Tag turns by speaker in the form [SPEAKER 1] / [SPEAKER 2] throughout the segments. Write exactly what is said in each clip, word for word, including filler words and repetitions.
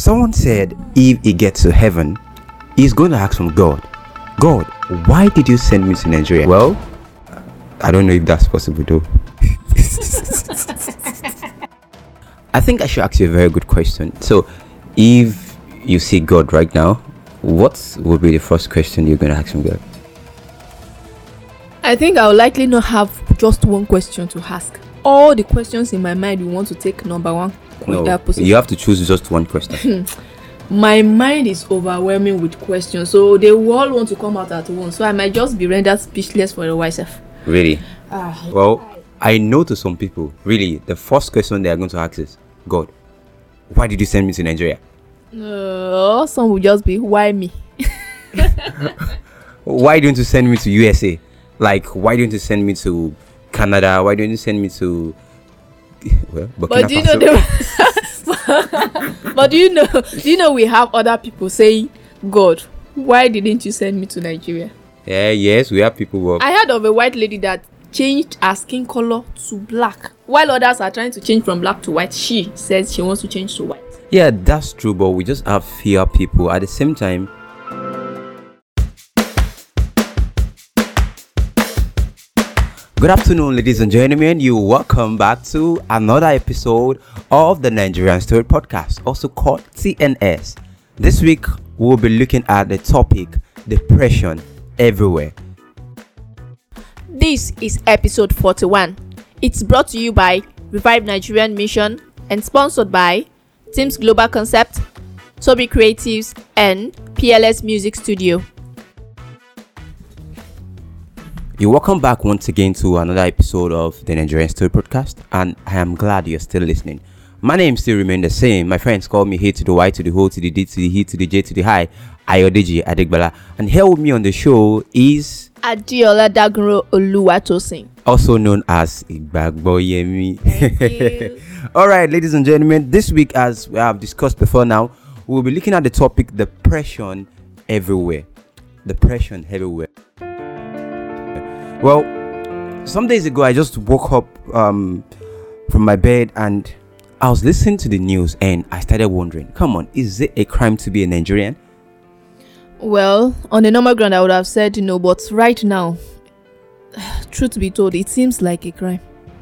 [SPEAKER 1] Someone said if he gets to heaven, he's going to ask from God, God, why did you send me to Nigeria? Well, I don't know if that's possible though. I think I should ask you a very good question. So, if you see God right now, what will be the first question you're going to ask from God?
[SPEAKER 2] I think I will likely not have just one question to ask. All the questions in my mind, we want to take number one.
[SPEAKER 1] No,
[SPEAKER 2] uh,
[SPEAKER 1] you have to choose just one question.
[SPEAKER 2] My mind is overwhelming with questions, so they will all want to come out at once. So I might just be rendered speechless for a while.
[SPEAKER 1] Really?
[SPEAKER 2] Ah.
[SPEAKER 1] Well, I know to some people, really, the first question they are going to ask is, God, why did you send me to Nigeria?
[SPEAKER 2] Uh, some will just be, why me?
[SPEAKER 1] Why don't you send me to U S A? Like, why don't you send me to Canada? Why don't you send me to... Well,
[SPEAKER 2] but do you know the... but do you know do you know we have other people saying, God, why didn't you send me to Nigeria?
[SPEAKER 1] Yeah, yes, we have people who...
[SPEAKER 2] I heard of a white lady that changed her skin color to black, while others are trying to change from black to white. She says she wants to change to white.
[SPEAKER 1] Yeah, that's true, but we just have fear people. At the same time, good afternoon, ladies and gentlemen. You welcome back to another episode of the Nigerian Story Podcast, also called T N S. This week, we'll be looking at the topic, depression everywhere.
[SPEAKER 2] This is episode forty-one. It's brought to you by Revive Nigerian Mission and sponsored by Teams Global Concept, Toby Creatives, and P L S Music Studio.
[SPEAKER 1] You're welcome back once again to another episode of the Nigerian Story Podcast, and I am glad you're still listening. My name still remains the same. My friends call me H to the Y to the O to the D to the E to the J to the High, Ayodeji Adegbala. And here with me on the show is
[SPEAKER 2] Adiola Dagunro Oluwatosin,
[SPEAKER 1] also known as Igbagboyemi.
[SPEAKER 2] Thank you.
[SPEAKER 1] All right, ladies and gentlemen, this week, as we have discussed before now, we'll be looking at the topic depression everywhere. Depression everywhere. Well, some days ago, I just woke up um, from my bed and I was listening to the news and I started wondering, come on, is it a crime to be a Nigerian?
[SPEAKER 2] Well, on a normal ground, I would have said, you know, but right now, truth be told, it seems like a crime.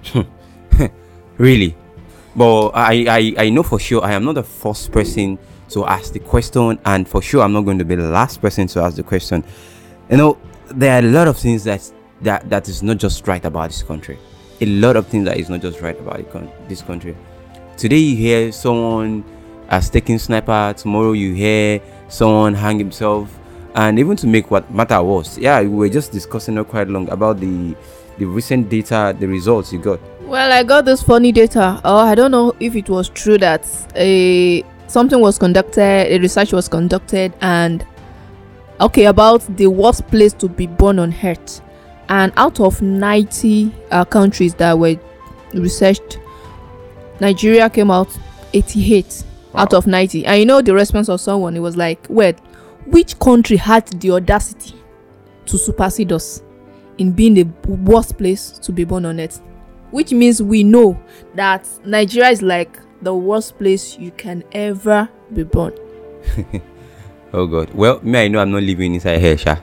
[SPEAKER 1] Really? But I, I, I know for sure I am not the first person to ask the question, and for sure I'm not going to be the last person to ask the question. You know, there are a lot of things that that, that is not just right about this country. A lot of things that is not just right about it con- this country. Today you hear someone has taken sniper, tomorrow you hear someone hang himself, and even to make what matter worse, yeah, we were just discussing not quite long about the the recent data, the results you got.
[SPEAKER 2] Well, I got this funny data. Oh, I don't know if it was true that a something was conducted, a research was conducted, and okay, about the worst place to be born on earth. And out of ninety uh, countries that were researched, Nigeria came out eighty-eight wow. out of ninety. And you know the response of someone, it was like, well, which country had the audacity to supersede us in being the worst place to be born on earth? Which means we know that Nigeria is like the worst place you can ever be born.
[SPEAKER 1] Oh God. Well, me, I know I'm not living inside here, Sha.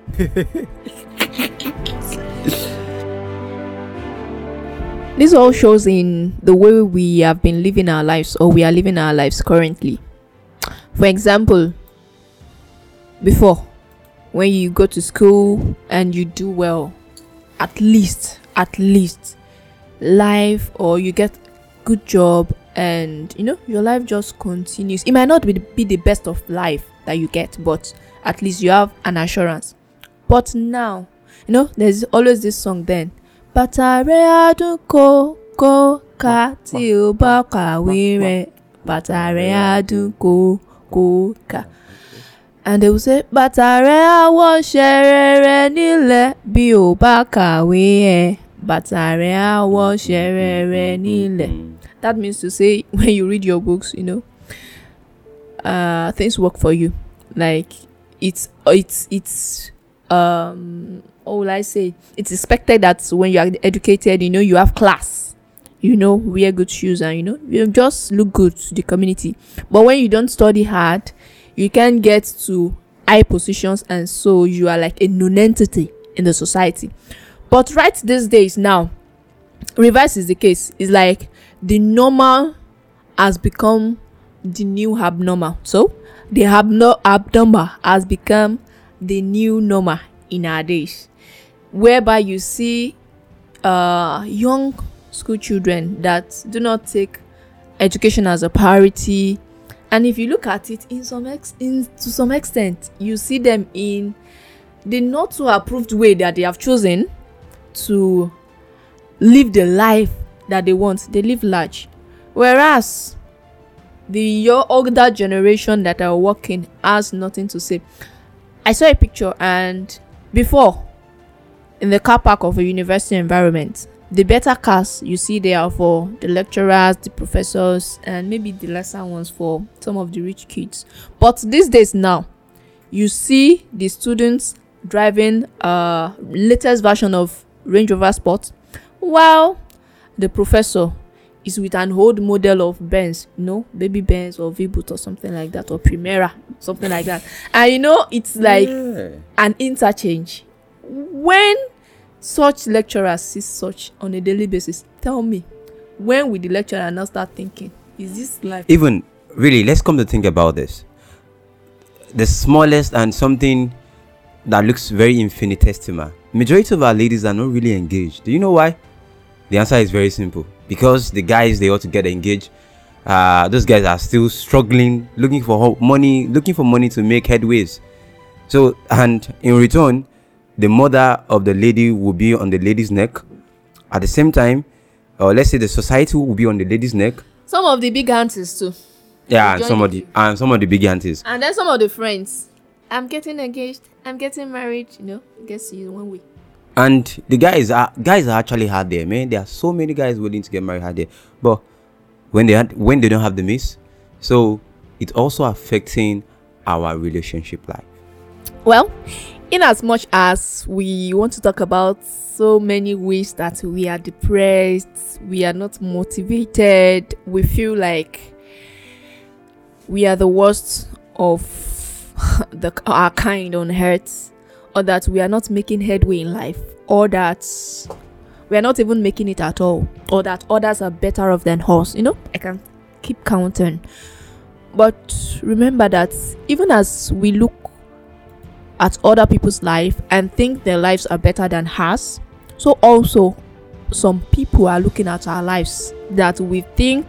[SPEAKER 2] This all shows in the way we have been living our lives, or we are living our lives currently. For example, before, when you go to school and you do well, at least, at least, life, or you get good job, and you know your life just continues. It might not be, be the best of life that you get, but at least you have an assurance. But now, you know, there's always this song then. Bàtàrẹ àdúnkò kò ká tí ó bá kàwé rẹ̀. Bàtàrẹ àdúnkò kò ká. And they will say, Bàtàrẹ àwọ̀ṣẹ rere nílẹ̀ bí ó bá kàwé ẹ̀. Bàtàrẹ àwọ̀ṣẹ rere nílẹ̀. That means to say, when you read your books, you know, uh, things work for you. Like, it's, it's, it's, um, how will I say? It's expected that when you are educated, you know, you have class. you know, wear good shoes and, you know, you just look good to the community. But when you don't study hard, you can't get to high positions, and so you are like a non-entity in the society. But right these days now, reverse is the case. It's like the normal has become the new abnormal. So the abno- abnormal has become the new normal in our days, whereby you see uh young school children that do not take education as a priority. And if you look at it in some ex in to some extent, you see them in the not so approved way that they have chosen to live the life that they want. They live large, whereas the your older generation that are working has nothing to say. I saw a picture, and before, in the car park of a university environment, the better cars you see there are for the lecturers, the professors, and maybe the lesser ones for some of the rich kids. But these days now, you see the students driving a latest version of Range Rover Sport, while the professor is with an old model of Benz, you know, baby Benz or V-Boot or something like that, or Primera, something like that. And you know, it's like yeah. an interchange. When such lecturers see such on a daily basis, tell me, when will the lecturer now start thinking, is this life?
[SPEAKER 1] Even really, let's come to think about this. The smallest and something that looks very infinitesimal. Majority of our ladies are not really engaged. Do you know why? The answer is very simple. Because the guys they ought to get engaged, uh, those guys are still struggling, looking for money, looking for money to make headways. So, and in return, the mother of the lady will be on the lady's neck. At the same time, or let's say the society will be on the lady's neck.
[SPEAKER 2] Some of the big aunties too.
[SPEAKER 1] Yeah, and some of the and some of the big aunties.
[SPEAKER 2] And then some of the friends. I'm getting engaged. I'm getting married. You know, I guess you one way.
[SPEAKER 1] And the guys are guys are actually hard there, man. There are so many guys willing to get married hard there, but when they had, when they don't have the means, so it's also affecting our relationship life.
[SPEAKER 2] Well, in as much as we want to talk about so many ways that we are depressed, we are not motivated, we feel like we are the worst of the our kind on earth, or that we are not making headway in life, or that we are not even making it at all, or that others are better off than us. You know, I can keep counting. But remember that even as we look at other people's life and think their lives are better than ours, so also some people are looking at our lives that we think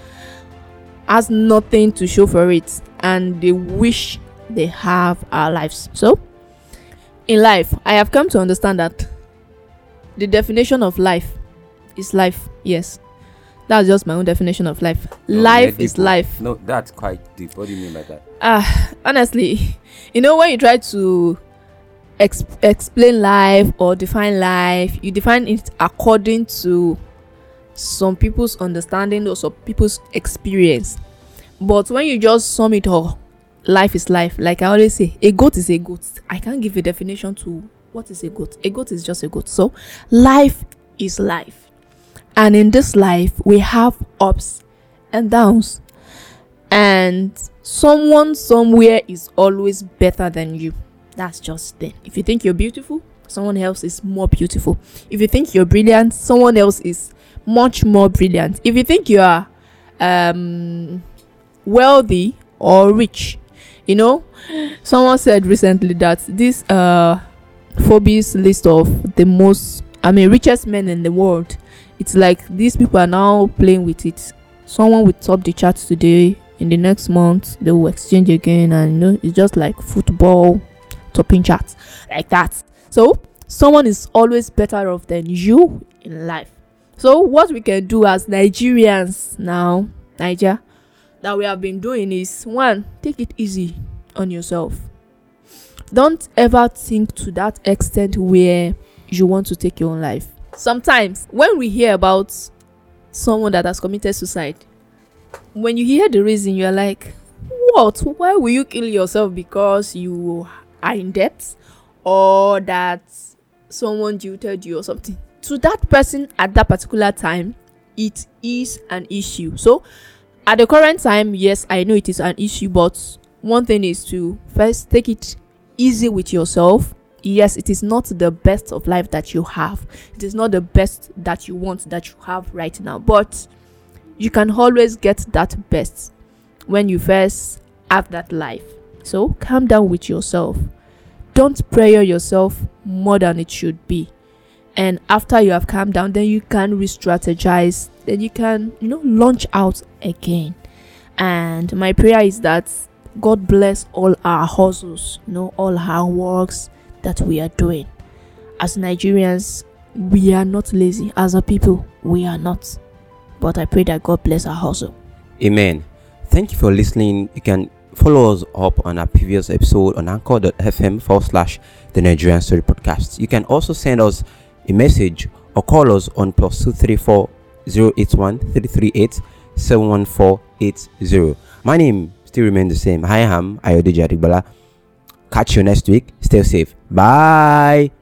[SPEAKER 2] has nothing to show for it, and they wish they have our lives. So in life, I have come to understand that the definition of life is life. Yes, that's just my own definition of life. No, life is life.
[SPEAKER 1] No, that's quite deep. What do you mean by that?
[SPEAKER 2] Ah, uh, honestly, you know, when you try to ex- explain life or define life, you define it according to some people's understanding or some people's experience. But when you just sum it all, life is life. Like I always say, a goat is a goat. I can't give a definition to what is a goat. A goat is just a goat. So life is life. And in this life, we have ups and downs. And someone somewhere is always better than you. That's just it. If you think you're beautiful, someone else is more beautiful. If you think you're brilliant, someone else is much more brilliant. If you think you are um, wealthy or rich, you know, someone said recently that this uh, Forbes list of the most, I mean, richest men in the world, it's like these people are now playing with it. Someone will top the charts today, in the next month they will exchange again, and you know, it's just like football topping charts like that. So someone is always better off than you in life. So what we can do as Nigerians now, Niger, that we have been doing is, one, take it easy on yourself. Don't ever think to that extent where you want to take your own life. Sometimes when we hear about someone that has committed suicide, when you hear the reason, you're like, what? Why will you kill yourself? Because you are in debt, or that someone jilted you or something? To that person at that particular time, it is an issue. So at the current time, yes, I know it is an issue, but one thing is to first take it easy with yourself. Yes, it is not the best of life that you have. It is not the best that you want that you have right now, but you can always get that best when you first have that life. So calm down with yourself. Don't pressure yourself more than it should be. And after you have calmed down, then you can re-strategize. Then you can, you know, launch out again. And my prayer is that God bless all our hustles, you know, all our works that we are doing. As Nigerians, we are not lazy. As a people, we are not. But I pray that God bless our hustle.
[SPEAKER 1] Amen. Thank you for listening. You can follow us up on our previous episode on anchor.fm forward slash the Nigerian Story Podcast. You can also send us a message or call us on plus two three four zero eight one three three eight seven one four eight zero. My name still remains the same. I am Ayodeji Adigbala. Catch you next week. Stay safe. Bye.